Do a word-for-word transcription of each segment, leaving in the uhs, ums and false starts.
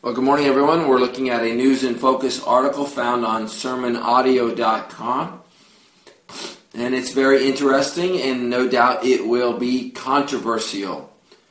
Well, good morning, everyone. We're looking at a News in Focus article found on sermon audio dot com. And it's very interesting, and no doubt it will be controversial.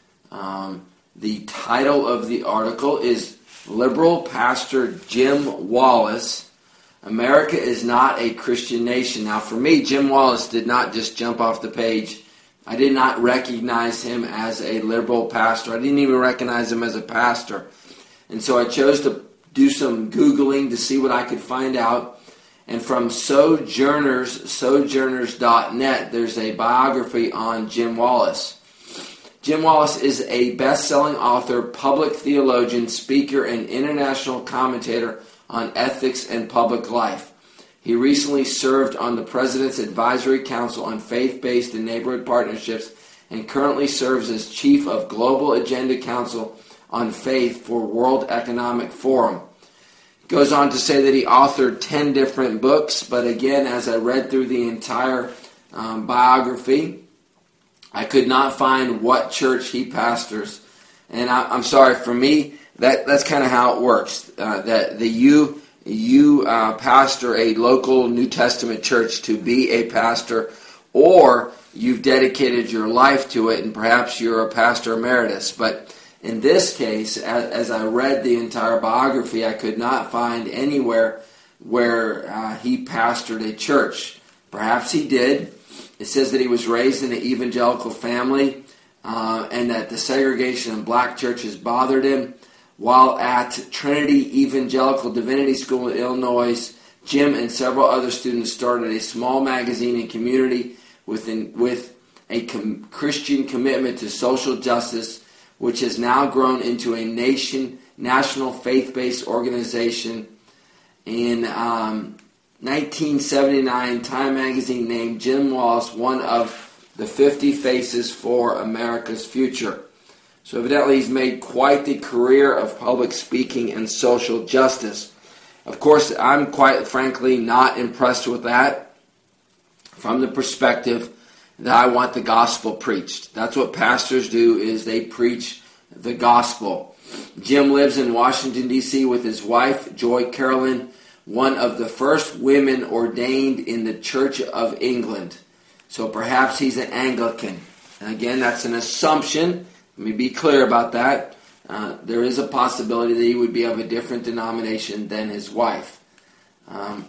Um, the title of the article is Liberal Pastor Jim Wallis, America is Not a Christian Nation. Now, for me, Jim Wallis did not just jump off the page. I did not recognize him as a liberal pastor. I didn't even recognize him as a pastor. And so I chose to do some Googling to see what I could find out. And from Sojourners, Sojourners dot net, there's a biography on Jim Wallis. Jim Wallis is a best-selling author, public theologian, speaker, and international commentator on ethics and public life. He recently served on the President's Advisory Council on Faith-Based and Neighborhood Partnerships and currently serves as Chief of Global Agenda Council on Faith for World Economic Forum. Goes on to say that he authored ten different books, but again, as I read through the entire um, biography, I could not find what church he pastors. And I, I'm sorry, for me, that that's kind of how it works. Uh, that the you you uh, pastor a local New Testament church to be a pastor, or you've dedicated your life to it, and perhaps you're a pastor emeritus. But in this case, as, as I read the entire biography, I could not find anywhere where uh, he pastored a church. Perhaps he did. It says that he was raised in an evangelical family uh, and that the segregation in black churches bothered him. While at Trinity Evangelical Divinity School in Illinois, Jim and several other students started a small magazine and community within, with a com- Christian commitment to social justice, which has now grown into a nation, national faith-based organization. In um, nineteen seventy-nine, Time magazine named Jim Wallis one of the fifty faces for America's future. So evidently he's made quite the career of public speaking and social justice. Of course, I'm quite frankly not impressed with that from the perspective that I want the gospel preached. That's what pastors do, is they preach the gospel. Jim lives in Washington, D C with his wife, Joy Carolyn, one of the first women ordained in the Church of England. So perhaps he's an Anglican. And again, that's an assumption. Let me be clear about that. Uh, there is a possibility that he would be of a different denomination than his wife. Um,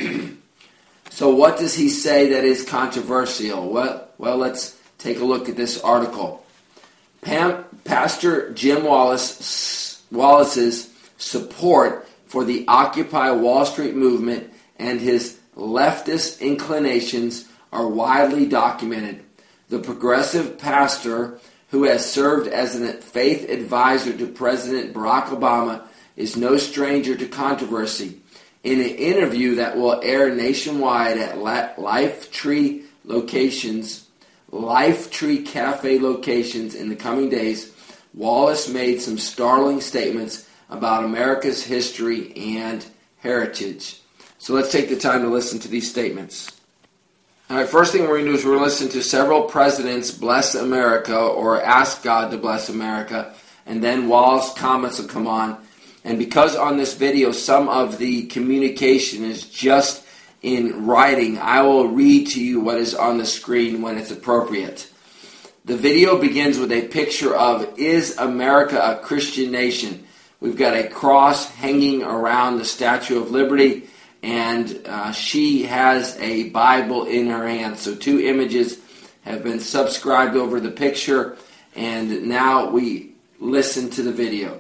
so what does he say that is controversial? Well, well, let's take a look at this article. Pam, Pastor Jim Wallis, Wallis's support for the Occupy Wall Street movement and his leftist inclinations are widely documented. The progressive pastor, who has served as a faith advisor to President Barack Obama, is no stranger to controversy. In an interview that will air nationwide at Lifetree locations, Lifetree Cafe locations in the coming days, Wallis made some startling statements about America's history and heritage. So let's take the time to listen to these statements. All right, first thing we're going to do is we're going to listen to several presidents bless America or ask God to bless America, and then Wallis' comments will come on. And because on this video some of the communication is just in writing, I will read to you what is on the screen when it's appropriate. The video begins with a picture of, is America a Christian nation? We've got a cross hanging around the Statue of Liberty, and uh, she has a Bible in her hand. So two images have been subscribed over the picture, and now we listen to the video.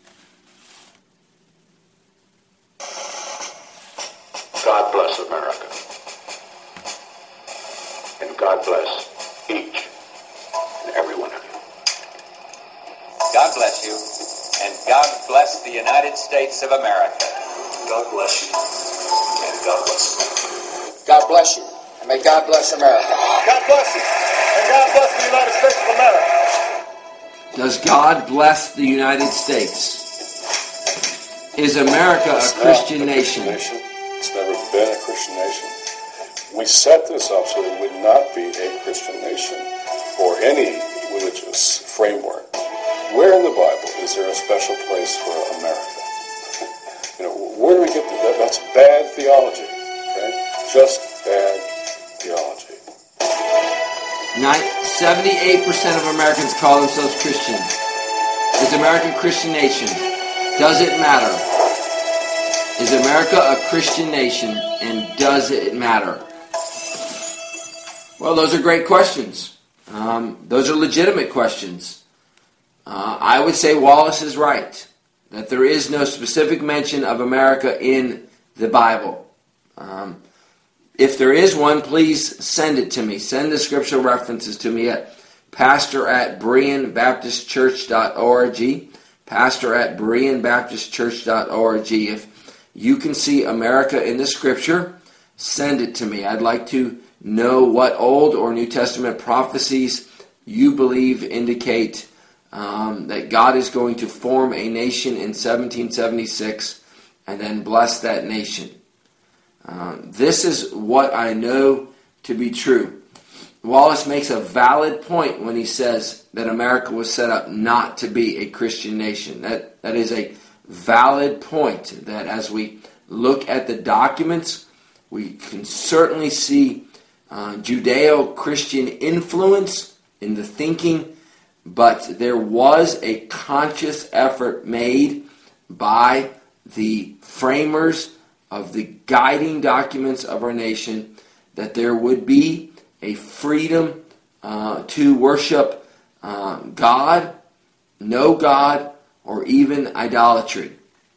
God bless America. And God bless each and every one of you. God bless you, and God bless the United States of America. God bless you, and God bless America. God bless you, and may God bless America. God bless you, and God bless the United States of America. Does God bless the United States? Is America a Christian nation? It's never been a Christian nation. We set this up so it would not be a Christian nation or any religious framework. Where in the Bible is there a special place for America? You know, where do we get that? That's bad theology, okay? Just bad theology. seventy-eight percent of Americans call themselves Christian. Is America a Christian nation? Does it matter? Is America a Christian nation, and does it matter? Well, those are great questions. Um, those are legitimate questions. Uh, I would say Wallace is right, that there is no specific mention of America in the Bible. Um, if there is one, please send it to me. Send the scriptural references to me at pastor at berean baptist church dot org. Pastor at berean baptist church dot org. If you can see America in the scripture, send it to me. I'd like to know what Old or New Testament prophecies you believe indicate um, that God is going to form a nation in seventeen seventy-six and then bless that nation. Uh, this is what I know to be true. Wallace makes a valid point when he says that America was set up not to be a Christian nation. That that is a valid point, that as we look at the documents, we can certainly see uh, Judeo-Christian influence in the thinking, but there was a conscious effort made by the framers of the guiding documents of our nation that there would be a freedom uh, to worship uh, God, no God, or even idolatry.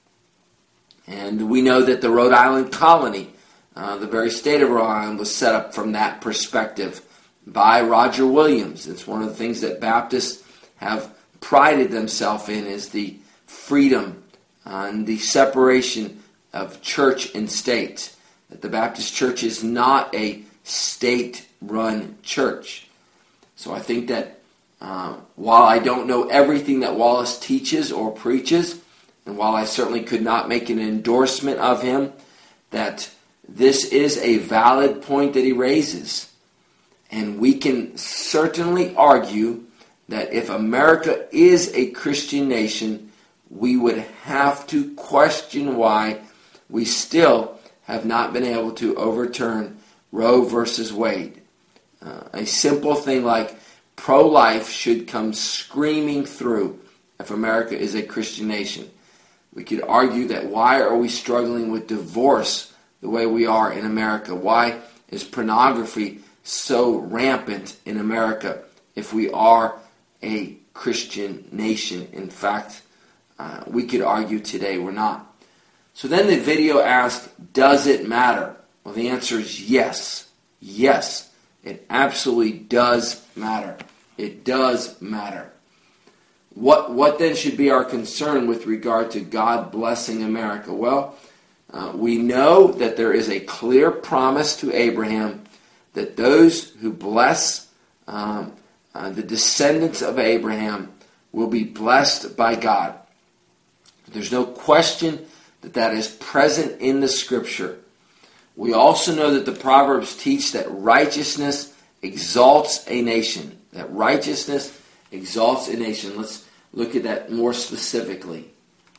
And we know that the Rhode Island colony, uh, the very state of Rhode Island, was set up from that perspective by Roger Williams. It's one of the things that Baptists have prided themselves in, is the freedom uh, and the separation of church and state. That the Baptist church is not a state-run church. So I think that uh, while I don't know everything that Wallace teaches or preaches, and while I certainly could not make an endorsement of him, that this is a valid point that he raises. And we can certainly argue that if America is a Christian nation, we would have to question why we still have not been able to overturn Roe versus Wade. Uh, a simple thing like pro-life should come screaming through if America is a Christian nation. We could argue that why are we struggling with divorce the way we are in America? Why is pornography so rampant in America if we are a Christian nation? In fact, uh, we could argue today we're not. So then the video asked, does it matter? Well, the answer is yes. Yes, it absolutely does matter. It does matter. What, what then should be our concern with regard to God blessing America? Well, uh, we know that there is a clear promise to Abraham that those who bless um, uh, the descendants of Abraham will be blessed by God. There's no question that that is present in the Scripture. We also know that the Proverbs teach that righteousness exalts a nation. That righteousness exalts a nation. Let's look at that more specifically.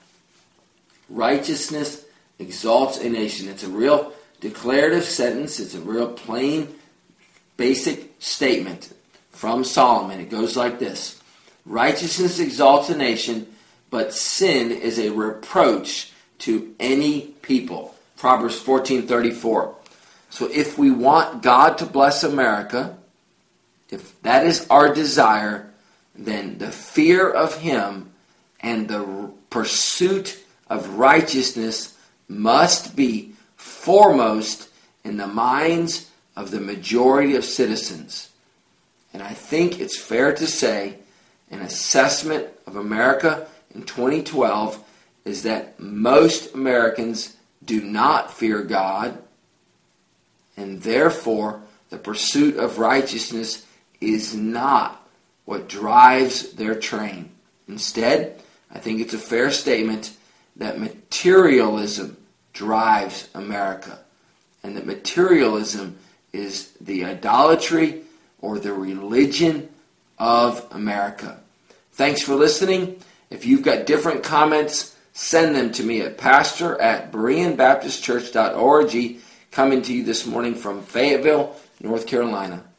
Righteousness exalts a nation. It's a real declarative sentence. It's a real plain, basic statement from Solomon. It goes like this. Righteousness exalts a nation, but sin is a reproach to any people. Proverbs fourteen thirty-four. So if we want God to bless America, if that is our desire, then the fear of Him and the pursuit of righteousness must be foremost in the minds of the majority of citizens. And I think it's fair to say an assessment of America in twenty twelve is that most Americans do not fear God, and therefore the pursuit of righteousness is not what drives their train. Instead, I think it's a fair statement that materialism drives America, and that materialism is the idolatry or the religion of America. Thanks for listening. If you've got different comments, send them to me at pastor at berean baptist church dot org. Coming to you this morning from Fayetteville, North Carolina.